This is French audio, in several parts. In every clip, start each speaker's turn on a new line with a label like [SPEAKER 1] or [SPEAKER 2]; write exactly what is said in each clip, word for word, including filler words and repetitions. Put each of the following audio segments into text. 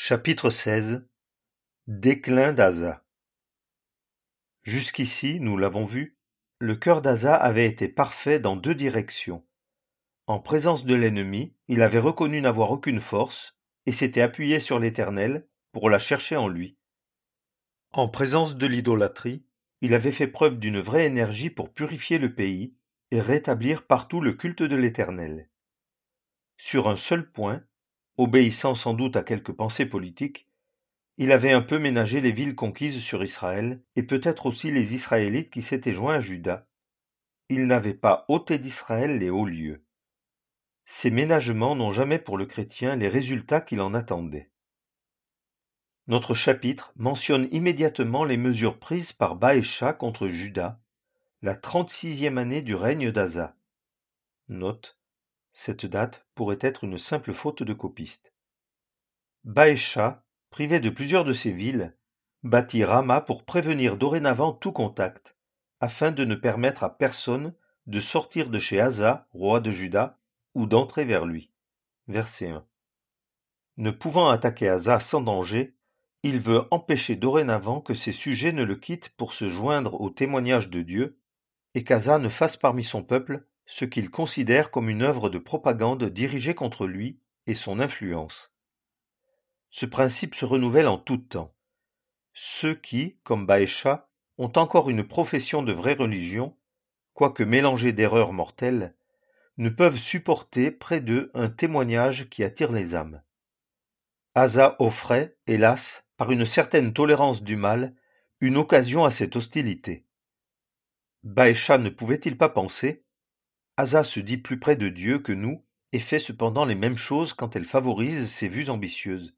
[SPEAKER 1] Chapitre seize. Déclin d'Asa. Jusqu'ici, nous l'avons vu, le cœur d'Asa avait été parfait dans deux directions. En présence de l'ennemi, il avait reconnu n'avoir aucune force et s'était appuyé sur l'Éternel pour la chercher en lui. En présence de l'idolâtrie, il avait fait preuve d'une vraie énergie pour purifier le pays et rétablir partout le culte de l'Éternel. Sur un seul point, obéissant sans doute à quelques pensées politiques, il avait un peu ménagé les villes conquises sur Israël, et peut-être aussi les Israélites qui s'étaient joints à Juda. Il n'avait pas ôté d'Israël les hauts lieux. Ces ménagements n'ont jamais pour le chrétien les résultats qu'il en attendait. Notre chapitre mentionne immédiatement les mesures prises par Baécha contre Juda, la trente-sixième année du règne d'Asa. Note, cette date pourrait être une simple faute de copiste. Baécha, privé de plusieurs de ses villes, bâtit Rama pour prévenir dorénavant tout contact, afin de ne permettre à personne de sortir de chez Asa, roi de Juda, ou d'entrer vers lui. Verset un. Ne pouvant attaquer Asa sans danger, il veut empêcher dorénavant que ses sujets ne le quittent pour se joindre au témoignage de Dieu, et qu'Asa ne fasse parmi son peuple ce qu'il considère comme une œuvre de propagande dirigée contre lui et son influence. Ce principe se renouvelle en tout temps. Ceux qui, comme Baécha, ont encore une profession de vraie religion, quoique mélangée d'erreurs mortelles, ne peuvent supporter près d'eux un témoignage qui attire les âmes. Asa offrait, hélas, par une certaine tolérance du mal, une occasion à cette hostilité. Baécha ne pouvait-il pas penser ? Asa se dit plus près de Dieu que nous et fait cependant les mêmes choses quand elle favorise ses vues ambitieuses.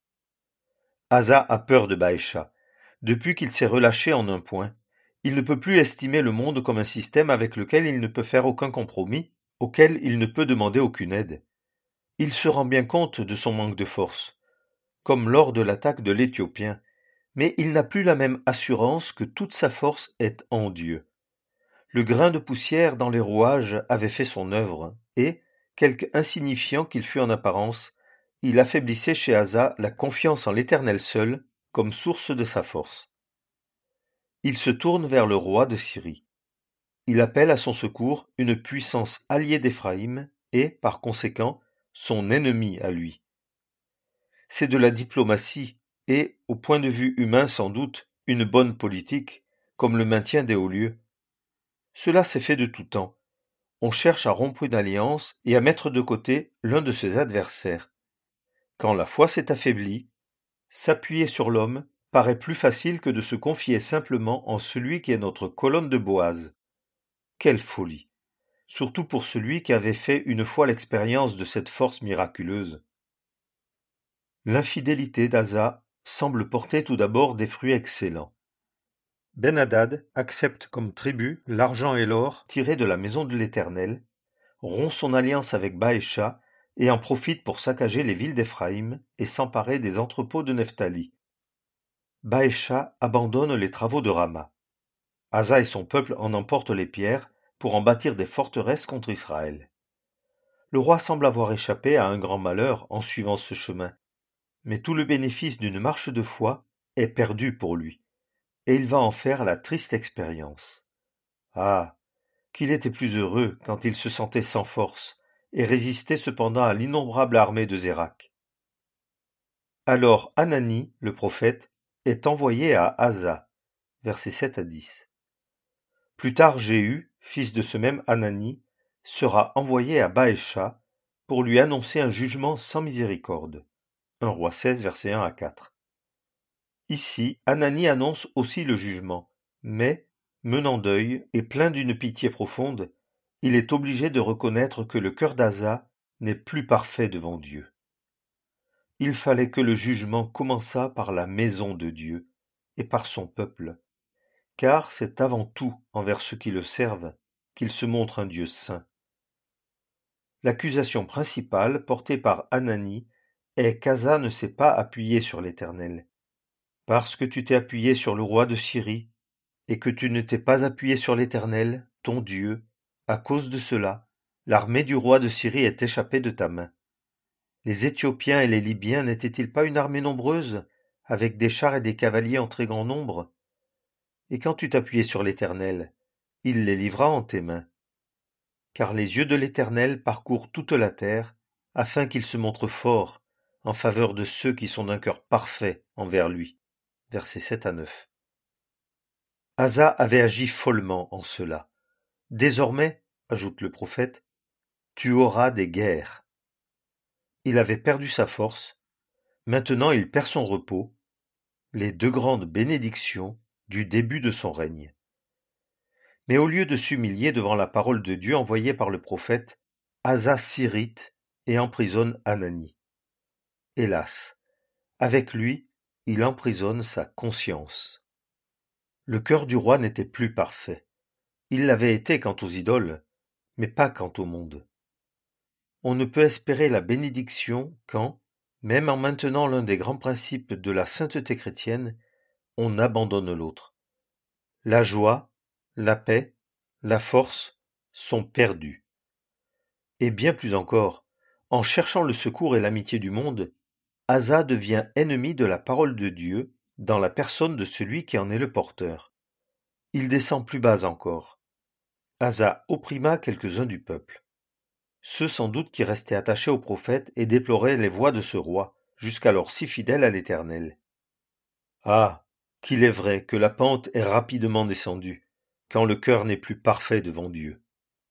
[SPEAKER 1] Asa a peur de Baécha. Depuis qu'il s'est relâché en un point, il ne peut plus estimer le monde comme un système avec lequel il ne peut faire aucun compromis, auquel il ne peut demander aucune aide. Il se rend bien compte de son manque de force, comme lors de l'attaque de l'Éthiopien, mais il n'a plus la même assurance que toute sa force est en Dieu. Le grain de poussière dans les rouages avait fait son œuvre, et, quelque insignifiant qu'il fût en apparence, il affaiblissait chez Asa la confiance en l'Éternel seul, comme source de sa force. Il se tourne vers le roi de Syrie. Il appelle à son secours une puissance alliée d'Éphraïm et, par conséquent, son ennemi à lui. C'est de la diplomatie et, au point de vue humain sans doute, une bonne politique, comme le maintien des hauts lieux. Cela s'est fait de tout temps. On cherche à rompre une alliance et à mettre de côté l'un de ses adversaires. Quand la foi s'est affaiblie, s'appuyer sur l'homme paraît plus facile que de se confier simplement en celui qui est notre colonne de Boaz. Quelle folie! Surtout pour celui qui avait fait une fois l'expérience de cette force miraculeuse. L'infidélité d'Asa semble porter tout d'abord des fruits excellents. Ben-Hadad accepte comme tribut l'argent et l'or tirés de la maison de l'Éternel, rompt son alliance avec Baécha et en profite pour saccager les villes d'Éphraïm et s'emparer des entrepôts de Nephtali. Baécha abandonne les travaux de Rama. Asa et son peuple en emportent les pierres pour en bâtir des forteresses contre Israël. Le roi semble avoir échappé à un grand malheur en suivant ce chemin, mais tout le bénéfice d'une marche de foi est perdu pour lui, et il va en faire la triste expérience. Ah, qu'il était plus heureux quand il se sentait sans force, et résistait cependant à l'innombrable armée de Zérak. Alors Hanani, le prophète, est envoyé à Asa, versets sept à dix. Plus tard Jéhu, fils de ce même Hanani, sera envoyé à Baécha pour lui annoncer un jugement sans miséricorde. un Roi seize, versets un à quatre. Ici, Hanani annonce aussi le jugement, mais, menant deuil et plein d'une pitié profonde, il est obligé de reconnaître que le cœur d'Asa n'est plus parfait devant Dieu. Il fallait que le jugement commençât par la maison de Dieu et par son peuple, car c'est avant tout envers ceux qui le servent qu'il se montre un Dieu saint. L'accusation principale portée par Hanani est qu'Asa ne s'est pas appuyé sur l'Éternel. Parce que tu t'es appuyé sur le roi de Syrie, et que tu ne t'es pas appuyé sur l'Éternel, ton Dieu, à cause de cela, l'armée du roi de Syrie est échappée de ta main. Les Éthiopiens et les Libyens n'étaient-ils pas une armée nombreuse, avec des chars et des cavaliers en très grand nombre? Et quand tu t'appuyais sur l'Éternel, il les livra en tes mains. Car les yeux de l'Éternel parcourent toute la terre, afin qu'il se montre fort en faveur de ceux qui sont d'un cœur parfait envers lui. Versets sept à neuf. Asa avait agi follement en cela. Désormais, ajoute le prophète, tu auras des guerres. Il avait perdu sa force, maintenant il perd son repos, les deux grandes bénédictions du début de son règne. Mais au lieu de s'humilier devant la parole de Dieu envoyée par le prophète, Asa s'irrite et emprisonne Hanani. Hélas, avec lui, il emprisonne sa conscience. Le cœur du roi n'était plus parfait. Il l'avait été quant aux idoles, mais pas quant au monde. On ne peut espérer la bénédiction quand, même en maintenant l'un des grands principes de la sainteté chrétienne, on abandonne l'autre. La joie, la paix, la force sont perdues. Et bien plus encore, en cherchant le secours et l'amitié du monde, Asa devient ennemi de la parole de Dieu dans la personne de celui qui en est le porteur. Il descend plus bas encore. Asa opprima quelques-uns du peuple. Ceux sans doute qui restaient attachés au prophète et déploraient les voies de ce roi, jusqu'alors si fidèle à l'Éternel. Ah, qu'il est vrai que la pente est rapidement descendue, quand le cœur n'est plus parfait devant Dieu.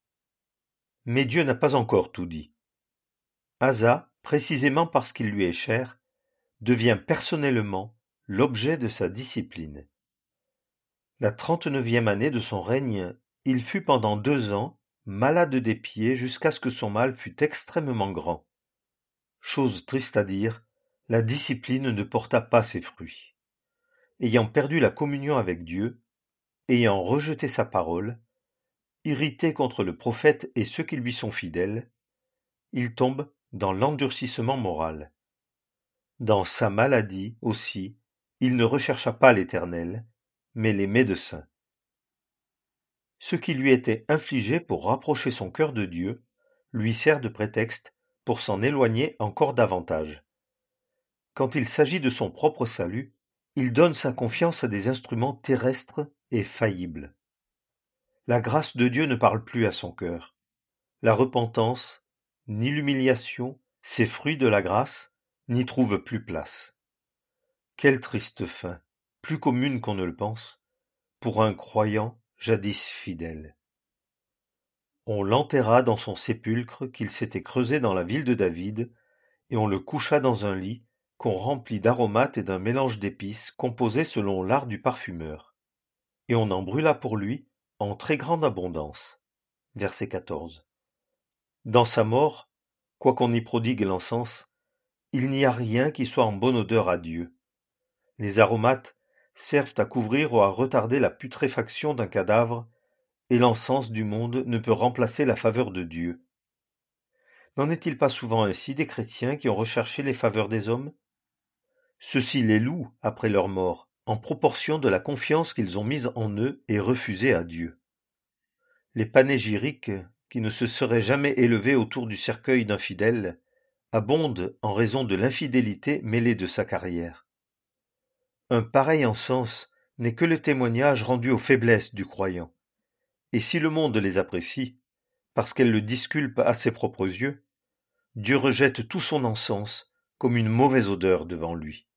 [SPEAKER 1] Mais Dieu n'a pas encore tout dit. Asa, précisément parce qu'il lui est cher, devient personnellement l'objet de sa discipline. La trente-neuvième année de son règne, il fut pendant deux ans malade des pieds jusqu'à ce que son mal fût extrêmement grand. Chose triste à dire, la discipline ne porta pas ses fruits. Ayant perdu la communion avec Dieu, ayant rejeté sa parole, irrité contre le prophète et ceux qui lui sont fidèles, il tombe dans l'endurcissement moral. Dans sa maladie aussi, il ne rechercha pas l'Éternel, mais les médecins. Ce qui lui était infligé pour rapprocher son cœur de Dieu lui sert de prétexte pour s'en éloigner encore davantage. Quand il s'agit de son propre salut, il donne sa confiance à des instruments terrestres et faillibles. La grâce de Dieu ne parle plus à son cœur. La repentance, ni l'humiliation, ces fruits de la grâce, n'y trouvent plus place. Quelle triste fin, plus commune qu'on ne le pense, pour un croyant jadis fidèle. On l'enterra dans son sépulcre qu'il s'était creusé dans la ville de David, et on le coucha dans un lit qu'on remplit d'aromates et d'un mélange d'épices composé selon l'art du parfumeur. Et on en brûla pour lui en très grande abondance. Verset quatorze. Dans sa mort, quoiqu'on y prodigue l'encens, il n'y a rien qui soit en bonne odeur à Dieu. Les aromates servent à couvrir ou à retarder la putréfaction d'un cadavre, et l'encens du monde ne peut remplacer la faveur de Dieu. N'en est-il pas souvent ainsi des chrétiens qui ont recherché les faveurs des hommes? Ceux-ci les louent après leur mort, en proportion de la confiance qu'ils ont mise en eux et refusée à Dieu. Les panégyriques, qui ne se seraient jamais élevés autour du cercueil d'un fidèle, abondent en raison de l'infidélité mêlée de sa carrière. Un pareil encens n'est que le témoignage rendu aux faiblesses du croyant. Et si le monde les apprécie, parce qu'elles le disculpent à ses propres yeux, Dieu rejette tout son encens comme une mauvaise odeur devant lui.